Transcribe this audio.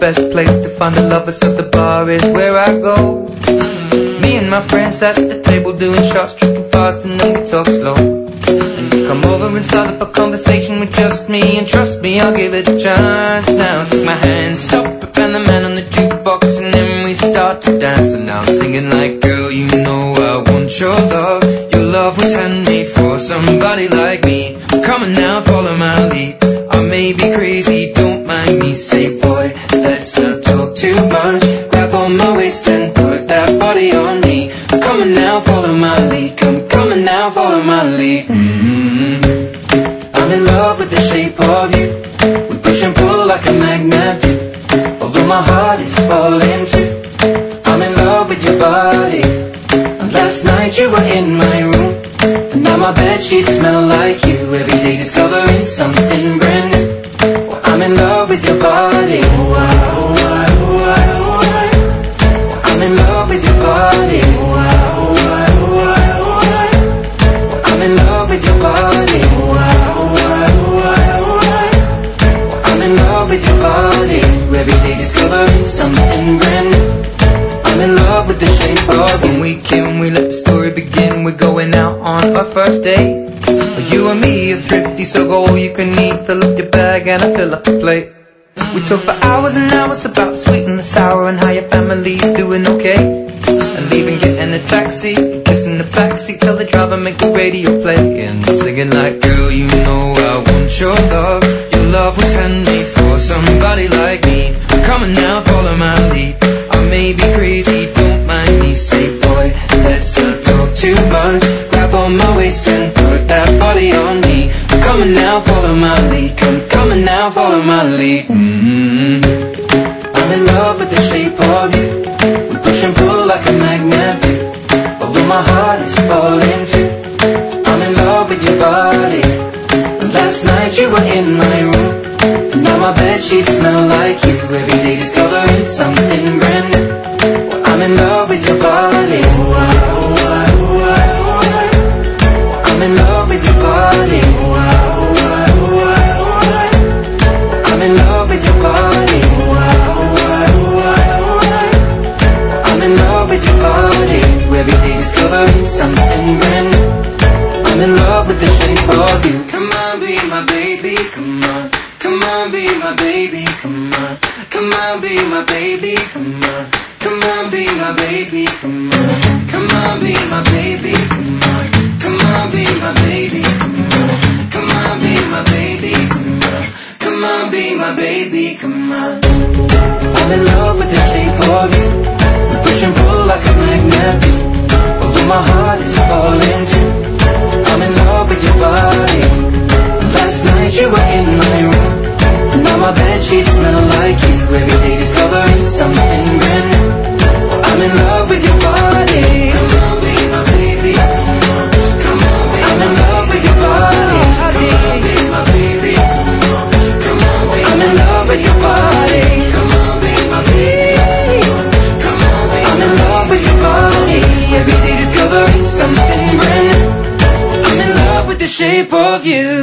best place to find the lovers, so the bar is where I go. Me and my friends at the table doing shots, tripping fast, and then we talk slow. And you come over and start up a conversation with just me, and trust me, I'll give it a chance. Now take my hand, stop it, and the man on the jukebox, and then we start to dance. And now I'm singing like, girl, you know I want your love. Your love was handmade for somebody like me. Come on now, follow my lead. I may be crazy, don't mind me. Say, boy, let's not talk too much. Grab on my waist and put that body on me. Come on now, follow my lead. Come on now, follow my lead. I'm in love with the shape of you. We push and pull like a magnet do. Although my heart is falling too. I'm in love with your body. And last night you were in my room, and now my bedsheets smell like you. Every day discovering something brand new. Well, I'm in love with your body. Oh, I, oh, I, oh, I, oh, I. Well, I'm in love with your body. Oh, I, oh, I, oh, I, oh, I. Well, I'm in love with your body. Oh, I, oh, I, oh, I, oh, I. Well, I'm in love with your body. Every day discovering something brand new. I'm in love with the shape of you. When we came, we let the story begin. We're going out on our first date. You and me are thrifty, so go all you can eat. Fill up your bag and I fill up the plate. We talk for hours and hours about the sweet and the sour, and how your family's doing okay. And leaving, getting a taxi, kissing the backseat, tell the driver make the radio play. And I'm singing like, girl, you know I want your love. Your love was handmade for somebody like me. Come on now, follow my lead. I may be crazy, don't mind me. Say, boy, let's not talk too much. Grab on my waist and put that body on me. Come on now, follow my lead. Come on now, follow my lead. I'm in love with the shape of you. We push and pull like a magnet do. Although my heart is falling too. I'm in love with your body. Last night you were in my room, and now my bedsheets smell like you. Every day discovering something brand new. Well, I'm in love with your body. Oh, I, oh, I, oh, I, oh, I. Well, I'm in love with your body. Oh, I, oh, I, oh, I, oh, I. Well, I'm in love with your body. Oh, I, oh, I, oh, I, oh, I. Well, I'm in love with your body. Every day discovering something brand new. I'm in love with the shape of you. Come on, be my baby, come on. Come on, be my baby, come on. Come on, be my baby, come on. Come on, be my baby, come on. Come on, be my baby, come on. Come on, be my baby, come on. Come on, be my baby, come on. Come on, be my baby, come on. I'm in love with the shape of you. We push and pull like a magnet do. Although my heart is falling too. I'm in love with your body. Last night you were in my room, and now my bedsheets smell like you. Every day discovering something brand new. I'm in love with your body. Come on, be my baby. Come on, come on, be I'm in love with your body. Come on, be my baby. Come on, come on, be I'm in love with your body. Come on, be my baby. Come on, be I'm in love with your body. Every day discovering something brand new. I'm in love with the shape of you.